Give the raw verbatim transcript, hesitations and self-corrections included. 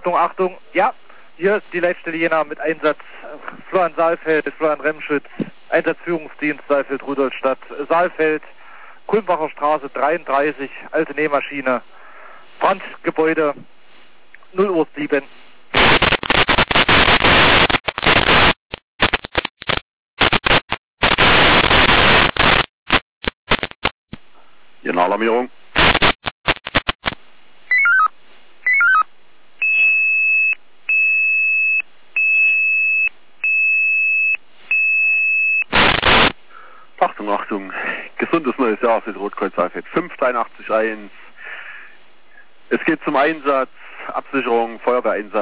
Achtung, Achtung, ja, hier ist die Leitstelle Jena mit Einsatz Florian Saalfeld, Florian Remschütz, Einsatzführungsdienst Saalfeld, Rudolstadt, Saalfeld, Kulmbacher Straße dreiunddreißig, alte Nähmaschine, Brandgebäude, null Uhr sieben. Generalalarmierung. Achtung, Achtung, gesundes neues Jahr für Rotkreuz Saalfeld fünf drei acht eins. Es geht zum Einsatz, Absicherung, Feuerwehreinsatz.